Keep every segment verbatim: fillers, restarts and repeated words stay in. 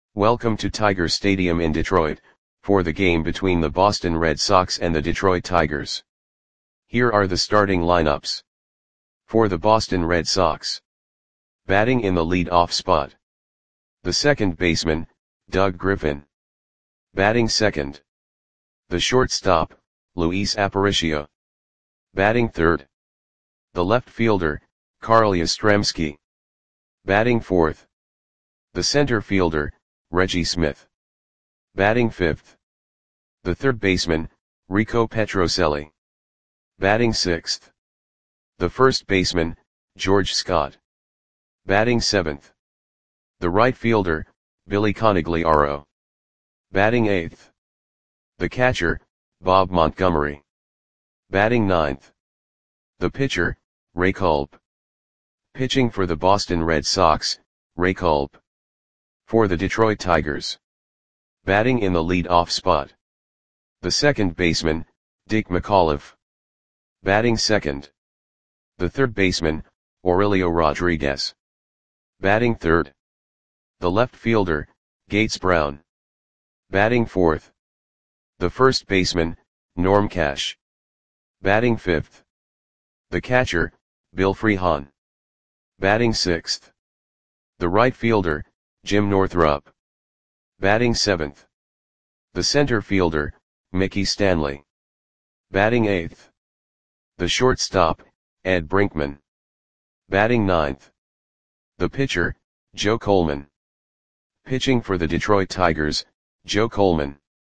Welcome to Tiger Stadium in Detroit, for the game between the Boston Red Sox and the Detroit Tigers. Here are the starting lineups. For the Boston Red Sox. Batting in the lead-off spot. The second baseman, Doug Griffin. Batting second. The shortstop, Luis Aparicio. Batting third. The left fielder, Carl Yastrzemski. Batting fourth. The center fielder, Reggie Smith. Batting fifth. The third baseman, Rico Petrocelli. Batting sixth. The first baseman, George Scott. Batting seventh. The right fielder, Billy Conigliaro. Batting eighth. The catcher, Bob Montgomery. Batting ninth. The pitcher, Ray Culp. Pitching for the Boston Red Sox, Ray Culp. For the Detroit Tigers. Batting in the lead-off spot. The second baseman, Dick McAuliffe. Batting second. The third baseman, Aurelio Rodriguez. Batting third. The left fielder, Gates Brown. Batting fourth. The first baseman, Norm Cash. Batting fifth. The catcher, Bill Freehan. Batting sixth. The right fielder, Jim Northrup. Batting seventh. The center fielder, Mickey Stanley. Batting eighth. The shortstop, Ed Brinkman. Batting ninth. The pitcher, Joe Coleman. Pitching for the Detroit Tigers, Joe Coleman.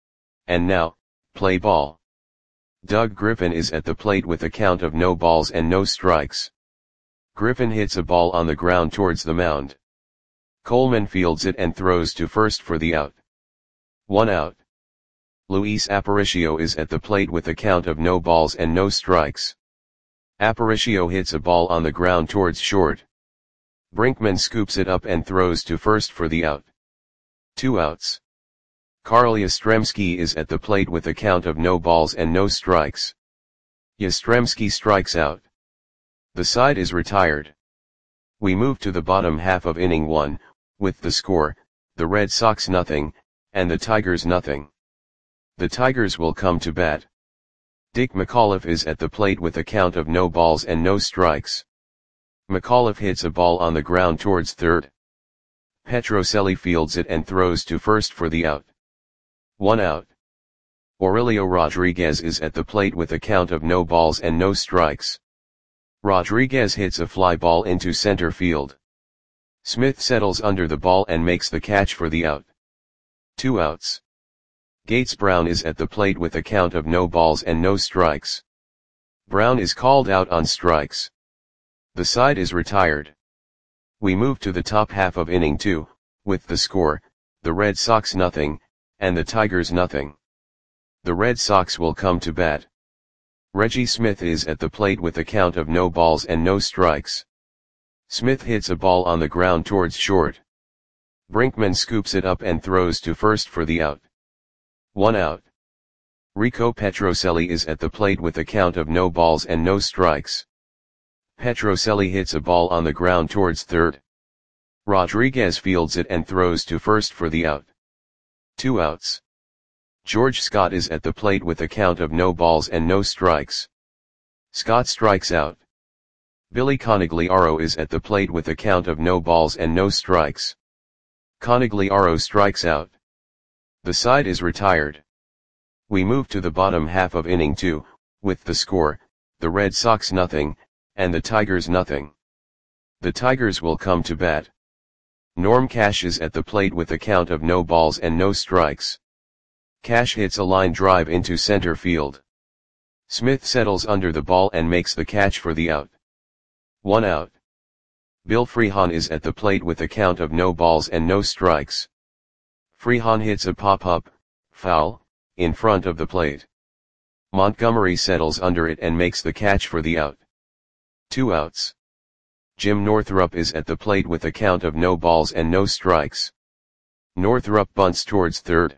And now, play ball. Doug Griffin is at the plate with a count of no balls and no strikes. Griffin hits a ball on the ground towards the mound. Coleman fields it and throws to first for the out. One out. Luis Aparicio is at the plate with a count of no balls and no strikes. Aparicio hits a ball on the ground towards short. Brinkman scoops it up and throws to first for the out. Two outs. Carl Yastrzemski is at the plate with a count of no balls and no strikes. Yastrzemski strikes out. The side is retired. We move to the bottom half of inning one, with the score, the Red Sox nothing, and the Tigers nothing. The Tigers will come to bat. Dick McAuliffe is at the plate with a count of no balls and no strikes. McAuliffe hits a ball on the ground towards third. Petrocelli fields it and throws to first for the out. One out. Aurelio Rodriguez is at the plate with a count of no balls and no strikes. Rodriguez hits a fly ball into center field. Smith settles under the ball and makes the catch for the out. Two outs. Gates Brown is at the plate with a count of no balls and no strikes. Brown is called out on strikes. The side is retired. We move to the top half of inning two, with the score, the Red Sox nothing, and the Tigers nothing. The Red Sox will come to bat. Reggie Smith is at the plate with a count of no balls and no strikes. Smith hits a ball on the ground towards short. Brinkman scoops it up and throws to first for the out. One out. Rico Petrocelli is at the plate with a count of no balls and no strikes. Petrocelli hits a ball on the ground towards third. Rodriguez fields it and throws to first for the out. Two outs. George Scott is at the plate with a count of no balls and no strikes. Scott strikes out. Billy Conigliaro is at the plate with a count of no balls and no strikes. Conigliaro strikes out. The side is retired. We move to the bottom half of inning two, with the score, the Red Sox nothing, and the Tigers nothing. The Tigers will come to bat. Norm Cash is at the plate with a count of no balls and no strikes. Cash hits a line drive into center field. Smith settles under the ball and makes the catch for the out. One out. Bill Freehan is at the plate with a count of no balls and no strikes. Freehan hits a pop-up, foul, in front of the plate. Montgomery settles under it and makes the catch for the out. Two outs. Jim Northrup is at the plate with a count of no balls and no strikes. Northrup bunts towards third.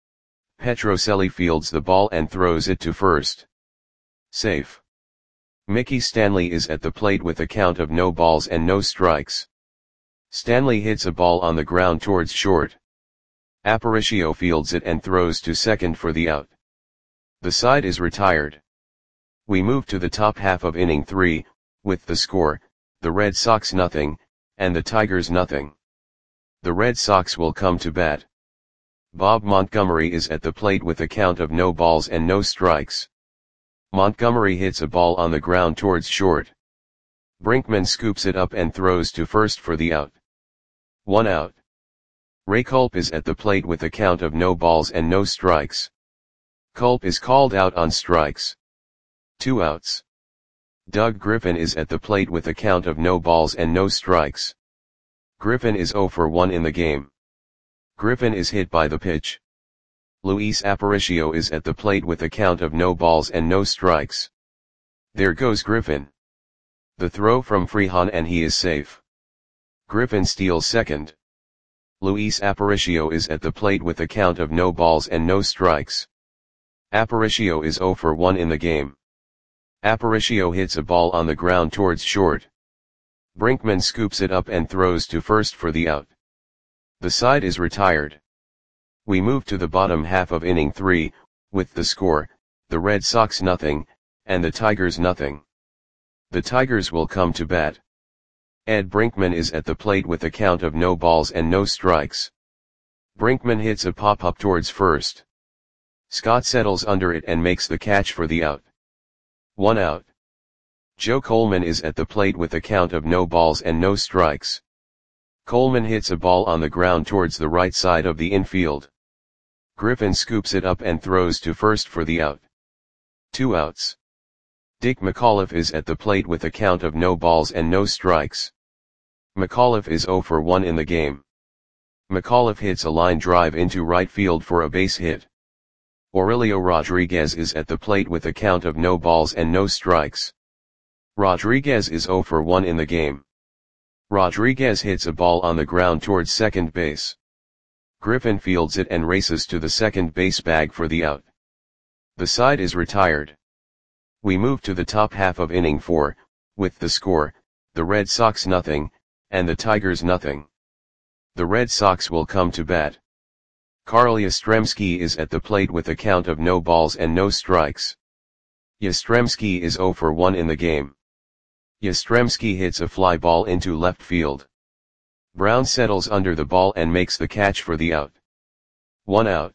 Petrocelli fields the ball and throws it to first. Safe. Mickey Stanley is at the plate with a count of no balls and no strikes. Stanley hits a ball on the ground towards short. Aparicio fields it and throws to second for the out. The side is retired. We move to the top half of inning three, with the score, the Red Sox nothing, and the Tigers nothing. The Red Sox will come to bat. Bob Montgomery is at the plate with a count of no balls and no strikes. Montgomery hits a ball on the ground towards short. Brinkman scoops it up and throws to first for the out. One out. Ray Culp is at the plate with a count of no balls and no strikes. Culp is called out on strikes. Two outs. Doug Griffin is at the plate with a count of no balls and no strikes. Griffin is oh for one in the game. Griffin is hit by the pitch. Luis Aparicio is at the plate with a count of no balls and no strikes. There goes Griffin. The throw from Freehan and he is safe. Griffin steals second. Luis Aparicio is at the plate with a count of no balls and no strikes. Aparicio is oh for one in the game. Aparicio hits a ball on the ground towards short. Brinkman scoops it up and throws to first for the out. The side is retired. We move to the bottom half of inning three, with the score, the Red Sox nothing, and the Tigers nothing. The Tigers will come to bat. Ed Brinkman is at the plate with a count of no balls and no strikes. Brinkman hits a pop-up towards first. Scott settles under it and makes the catch for the out. One out. Joe Coleman is at the plate with a count of no balls and no strikes. Coleman hits a ball on the ground towards the right side of the infield. Griffin scoops it up and throws to first for the out. Two outs. Dick McAuliffe is at the plate with a count of no balls and no strikes. McAuliffe is oh for one in the game. McAuliffe hits a line drive into right field for a base hit. Aurelio Rodriguez is at the plate with a count of no balls and no strikes. Rodriguez is oh for one in the game. Rodriguez hits a ball on the ground towards second base. Griffin fields it and races to the second base bag for the out. The side is retired. We move to the top half of inning four, with the score, the Red Sox nothing, and the Tigers nothing. The Red Sox will come to bat. Carl Yastrzemski is at the plate with a count of no balls and no strikes. Yastrzemski is oh for one in the game. Yastrzemski hits a fly ball into left field. Brown settles under the ball and makes the catch for the out. One out.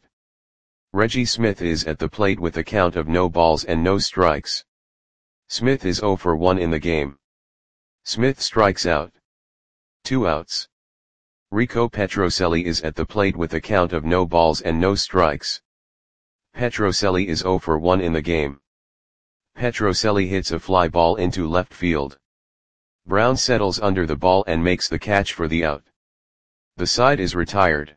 Reggie Smith is at the plate with a count of no balls and no strikes. Smith is oh for one in the game. Smith strikes out. Two outs. Rico Petrocelli is at the plate with a count of no balls and no strikes. Petrocelli is oh for one in the game. Petrocelli hits a fly ball into left field. Brown settles under the ball and makes the catch for the out. The side is retired.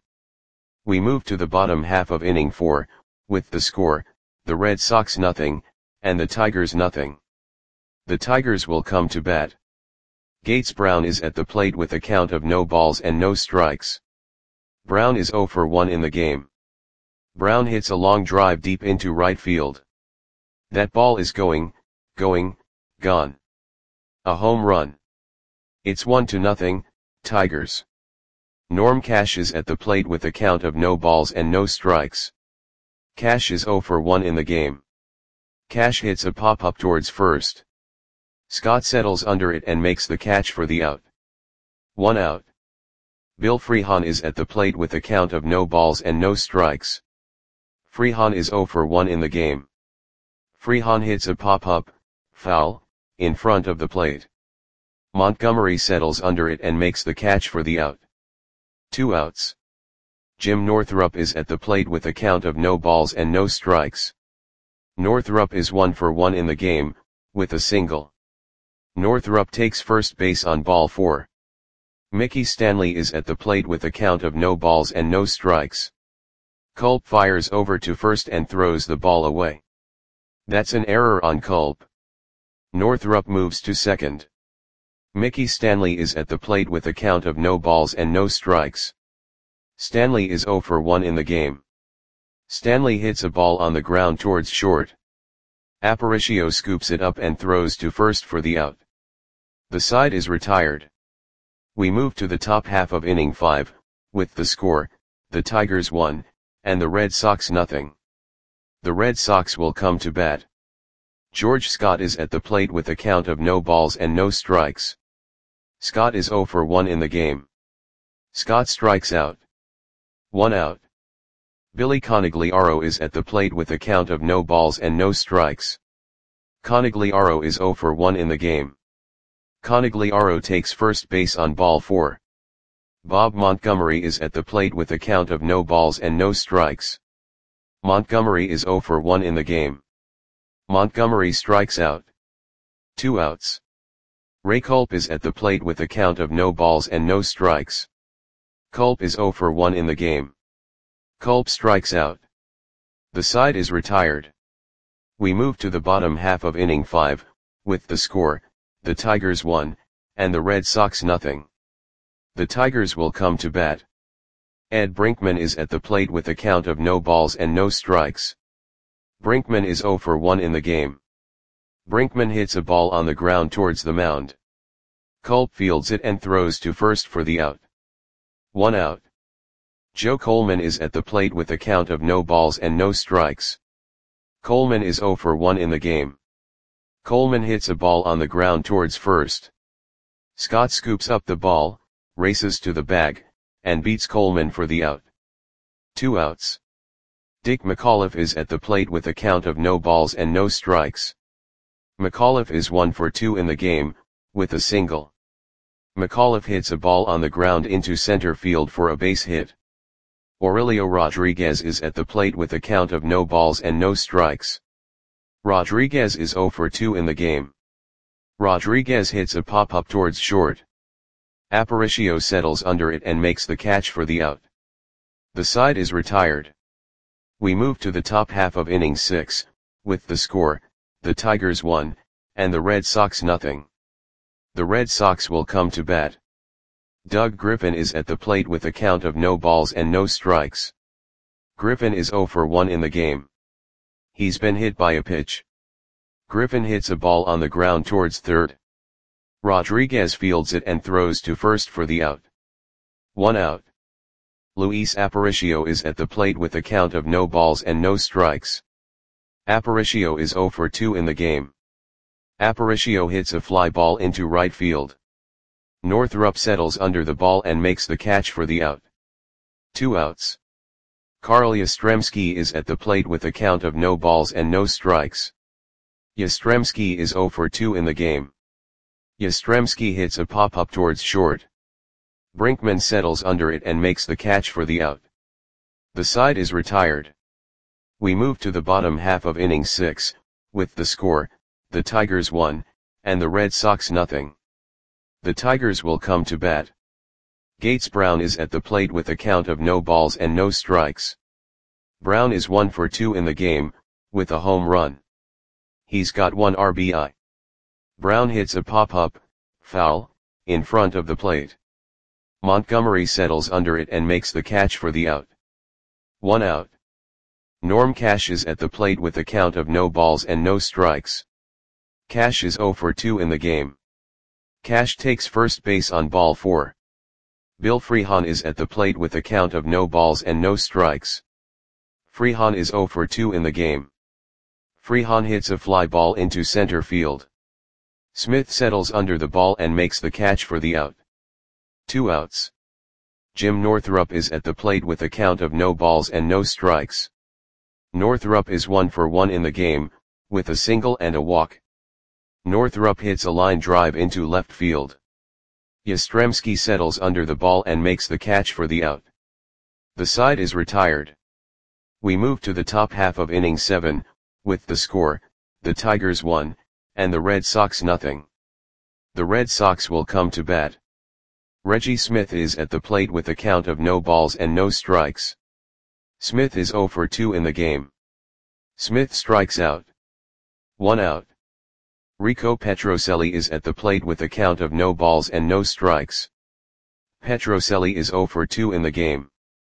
We move to the bottom half of inning four, with the score, the Red Sox nothing, and the Tigers nothing. The Tigers will come to bat. Gates Brown is at the plate with a count of no balls and no strikes. Brown is oh for one in the game. Brown hits a long drive deep into right field. That ball is going, going, gone. A home run. It's one to nothing, Tigers. Norm Cash is at the plate with a count of no balls and no strikes. Cash is oh for one in the game. Cash hits a pop-up towards first. Scott settles under it and makes the catch for the out. One out. Bill Freehan is at the plate with a count of no balls and no strikes. Freehan is oh for one in the game. Freehan hits a pop-up, foul, in front of the plate. Montgomery settles under it and makes the catch for the out. Two outs. Jim Northrup is at the plate with a count of no balls and no strikes. Northrup is one for one in the game, with a single. Northrup takes first base on ball four. Mickey Stanley is at the plate with a count of no balls and no strikes. Culp fires over to first and throws the ball away. That's an error on Culp. Northrup moves to second. Mickey Stanley is at the plate with a count of no balls and no strikes. Stanley is oh for one in the game. Stanley hits a ball on the ground towards short. Aparicio scoops it up and throws to first for the out. The side is retired. We move to the top half of inning five, with the score, the Tigers one, and the Red Sox nothing. The Red Sox will come to bat. George Scott is at the plate with a count of no balls and no strikes. Scott is oh for one in the game. Scott strikes out. One out. Billy Conigliaro is at the plate with a count of no balls and no strikes. Conigliaro is oh for one in the game. Conigliaro takes first base on ball four. Bob Montgomery is at the plate with a count of no balls and no strikes. Montgomery is oh for one in the game. Montgomery strikes out. Two outs. Ray Culp is at the plate with a count of no balls and no strikes. Culp is oh for one in the game. Culp strikes out. The side is retired. We move to the bottom half of inning five, with the score, the Tigers one, and the Red Sox nothing. The Tigers will come to bat. Ed Brinkman is at the plate with a count of no balls and no strikes. Brinkman is oh for one in the game. Brinkman hits a ball on the ground towards the mound. Culp fields it and throws to first for the out. One out. Joe Coleman is at the plate with a count of no balls and no strikes. Coleman is oh for one in the game. Coleman hits a ball on the ground towards first. Scott scoops up the ball, races to the bag, and beats Coleman for the out. Two outs. Dick McAuliffe is at the plate with a count of no balls and no strikes. McAuliffe is one for two in the game, with a single. McAuliffe hits a ball on the ground into center field for a base hit. Aurelio Rodriguez is at the plate with a count of no balls and no strikes. Rodriguez is oh for two in the game. Rodriguez hits a pop-up towards short. Aparicio settles under it and makes the catch for the out. The side is retired. We move to the top half of inning six, with the score, the Tigers one, and the Red Sox nothing. The Red Sox will come to bat. Doug Griffin is at the plate with a count of no balls and no strikes. Griffin is oh for one in the game. He's been hit by a pitch. Griffin hits a ball on the ground towards third. Rodriguez fields it and throws to first for the out. One out. Luis Aparicio is at the plate with a count of no balls and no strikes. Aparicio is oh for two in the game. Aparicio hits a fly ball into right field. Northrup settles under the ball and makes the catch for the out. Two outs. Carl Yastrzemski is at the plate with a count of no balls and no strikes. Yastrzemski is oh for two in the game. Yastrzemski hits a pop-up towards short. Brinkman settles under it and makes the catch for the out. The side is retired. We move to the bottom half of inning six, with the score, the Tigers one, and the Red Sox nothing. The Tigers will come to bat. Gates Brown is at the plate with a count of no balls and no strikes. Brown is one for two in the game, with a home run. He's got one R B I. Brown hits a pop-up, foul, in front of the plate. Montgomery settles under it and makes the catch for the out. One out. Norm Cash is at the plate with a count of no balls and no strikes. Cash is oh for two in the game. Cash takes first base on ball four. Bill Freehan is at the plate with a count of no balls and no strikes. Freehan is oh for two in the game. Freehan hits a fly ball into center field. Smith settles under the ball and makes the catch for the out. Two outs. Jim Northrup is at the plate with a count of no balls and no strikes. Northrup is one for one in the game, with a single and a walk. Northrup hits a line drive into left field. Yastrzemski settles under the ball and makes the catch for the out. The side is retired. We move to the top half of inning seven, with the score, the Tigers one, and the Red Sox nothing. The Red Sox will come to bat. Reggie Smith is at the plate with a count of no balls and no strikes. Smith is oh for two in the game. Smith strikes out. One out. Rico Petrocelli is at the plate with a count of no balls and no strikes. Petrocelli is oh for two in the game.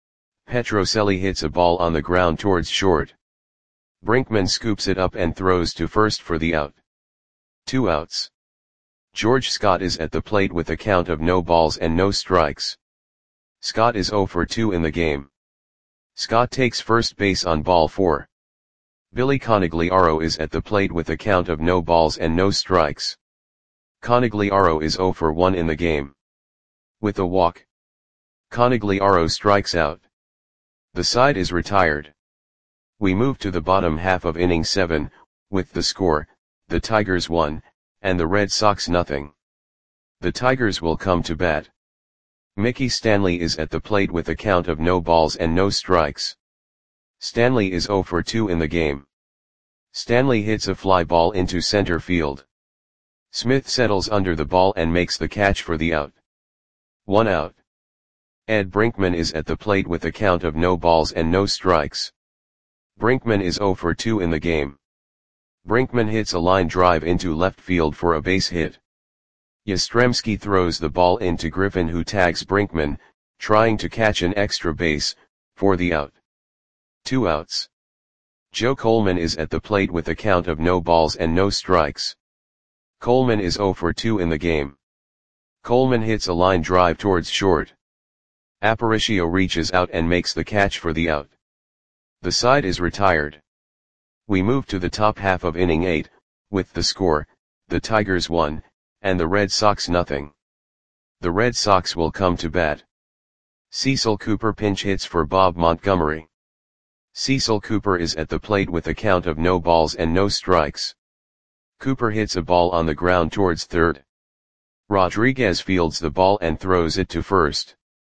Petrocelli hits a ball on the ground towards short. Brinkman scoops it up and throws to first for the out. Two outs. George Scott is at the plate with a count of no balls and no strikes. Scott is oh for two in the game. Scott takes first base on ball four. Billy Conigliaro is at the plate with a count of no balls and no strikes. Conigliaro is zero for one in the game. With a walk, Conigliaro strikes out. The side is retired. We move to the bottom half of inning seven, with the score, the Tigers one, and the Red Sox nothing. The Tigers will come to bat. Mickey Stanley is at the plate with a count of no balls and no strikes. Stanley is zero for two in the game. Stanley hits a fly ball into center field. Smith settles under the ball and makes the catch for the out. One out. Ed Brinkman is at the plate with a count of no balls and no strikes. Brinkman is zero for two in the game. Brinkman hits a line drive into left field for a base hit. Yastrzemski throws the ball into Griffin, who tags Brinkman, trying to catch an extra base, for the out. Two outs. Joe Coleman is at the plate with a count of no balls and no strikes. Coleman is zero for two in the game. Coleman hits a line drive towards short. Aparicio reaches out and makes the catch for the out. The side is retired. We move to the top half of inning eight, with the score, the Tigers one, and the Red Sox nothing. The Red Sox will come to bat. Cecil Cooper pinch hits for Bob Montgomery. Cecil Cooper is at the plate with a count of no balls and no strikes. Cooper hits a ball on the ground towards third. Rodriguez fields the ball and throws it to first.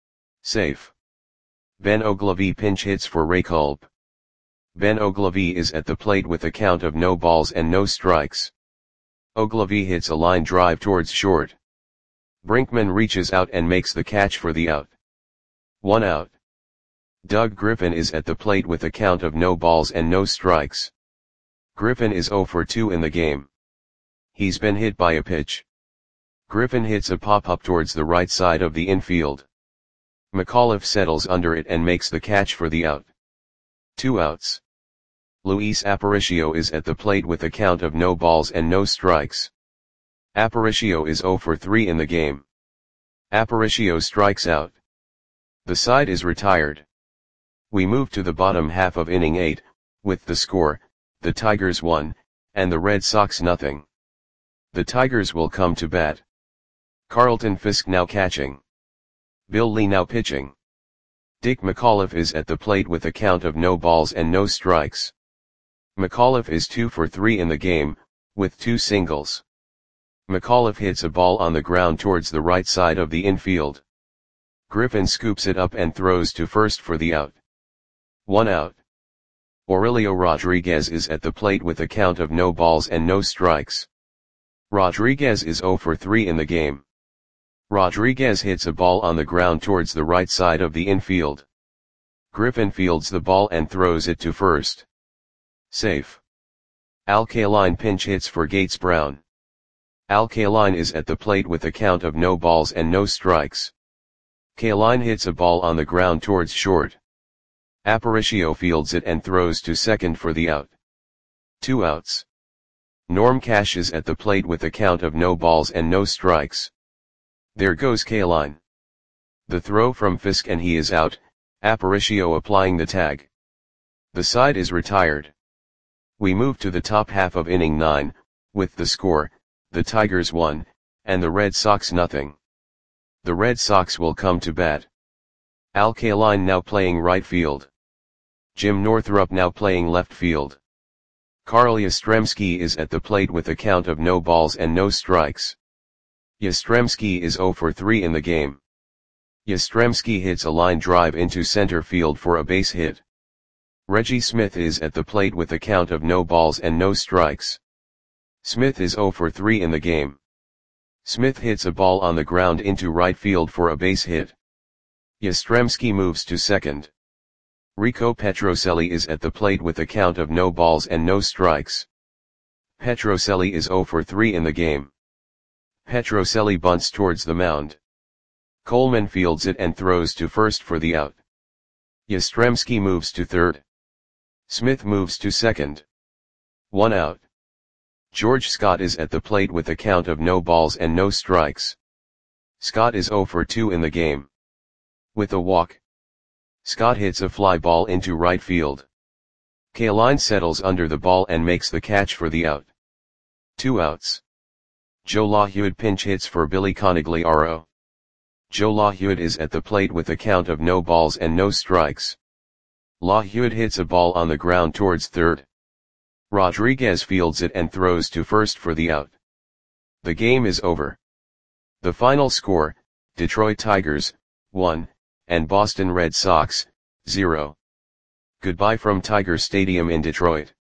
Safe. Ben Oglivie pinch hits for Ray Culp. Ben Oglivie is at the plate with a count of no balls and no strikes. Oglivie hits a line drive towards short. Brinkman reaches out and makes the catch for the out. One out. Doug Griffin is at the plate with a count of no balls and no strikes. Griffin is zero for two in the game. He's been hit by a pitch. Griffin hits a pop-up towards the right side of the infield. McAuliffe settles under it and makes the catch for the out. Two outs. Luis Aparicio is at the plate with a count of no balls and no strikes. Aparicio is zero for three in the game. Aparicio strikes out. The side is retired. We move to the bottom half of inning eight, with the score, the Tigers one, and the Red Sox nothing. The Tigers will come to bat. Carlton Fisk now catching. Bill Lee now pitching. Dick McAuliffe is at the plate with a count of no balls and no strikes. McAuliffe is two for three in the game, with two singles. McAuliffe hits a ball on the ground towards the right side of the infield. Griffin scoops it up and throws to first for the out. One out. Aurelio Rodriguez is at the plate with a count of no balls and no strikes. Rodriguez is zero for three in the game. Rodriguez hits a ball on the ground towards the right side of the infield. Griffin fields the ball and throws it to first. Safe. Al Kaline pinch hits for Gates Brown. Al Kaline is at the plate with a count of no balls and no strikes. Kaline hits a ball on the ground towards short. Aparicio fields it and throws to second for the out. Two outs. Norm Cash is at the plate with a count of no balls and no strikes. There goes Kaline. The throw from Fisk and he is out, Aparicio applying the tag. The side is retired. We move to the top half of inning nine, with the score, the Tigers one, and the Red Sox nothing. The Red Sox will come to bat. Al Kaline now playing right field. Jim Northrup now playing left field. Carl Yastrzemski is at the plate with a count of no balls and no strikes. Yastrzemski is zero for three in the game. Yastrzemski hits a line drive into center field for a base hit. Reggie Smith is at the plate with a count of no balls and no strikes. Smith is zero for three in the game. Smith hits a ball on the ground into right field for a base hit. Yastrzemski moves to second. Rico Petrocelli is at the plate with a count of no balls and no strikes. Petrocelli is zero for three in the game. Petrocelli bunts towards the mound. Coleman fields it and throws to first for the out. Yastrzemski moves to third. Smith moves to second. One out. George Scott is at the plate with a count of no balls and no strikes. Scott is zero for two in the game. With a walk, Scott hits a fly ball into right field. Kaline settles under the ball and makes the catch for the out. Two outs. Joe LaHewitt pinch hits for Billy Conigliaro. Joe LaHewitt is at the plate with a count of no balls and no strikes. LaHewitt hits a ball on the ground towards third. Rodriguez fields it and throws to first for the out. The game is over. The final score, Detroit Tigers, one, and Boston Red Sox, zero. Goodbye from Tiger Stadium in Detroit.